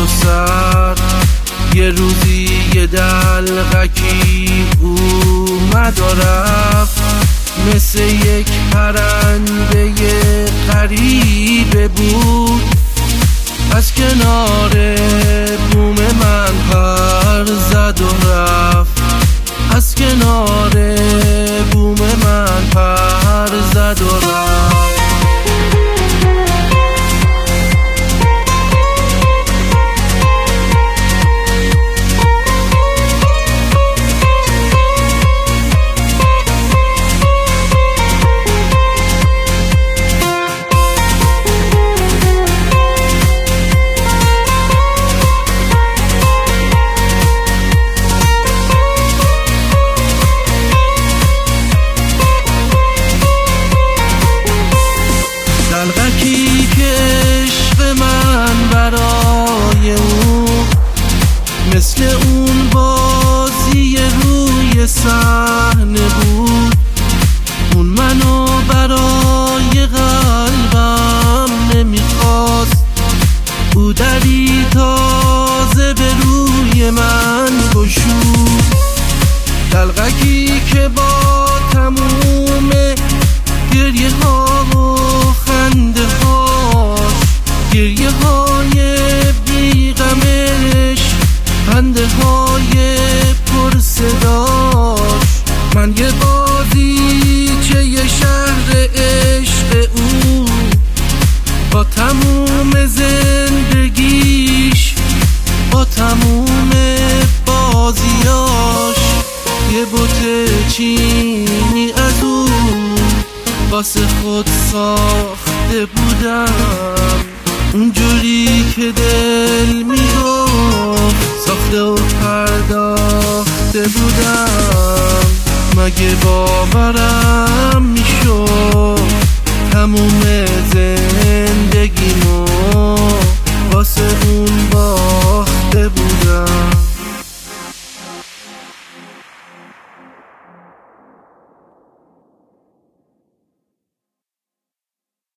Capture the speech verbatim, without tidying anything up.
سر. یه روزی یه دلغکی اومد و رفت، مثل یک پرنده غریبه بود. از کنار بوم من پر زد و رفت، از کنار بوم من پر زد و رفت. دلغکی که عشق من برای اون مثل اون بازی روی صحنه بود. اون منو برای قلبم نمیخواست، او دری تازه به روی من گشود. دلغکی که با تموم گریه ها و خنده هاش، گریه های بیغمش، خنده های پر صداش، من یه بازیچه یه شهر عشق او، با تموم زندگیش، با تموم بازیاش، یه بوته چینی از او واسه خود ساخته بودم. اونجوری که دل میگفت ساخته و پرداخته بودم. مگه باورم میشد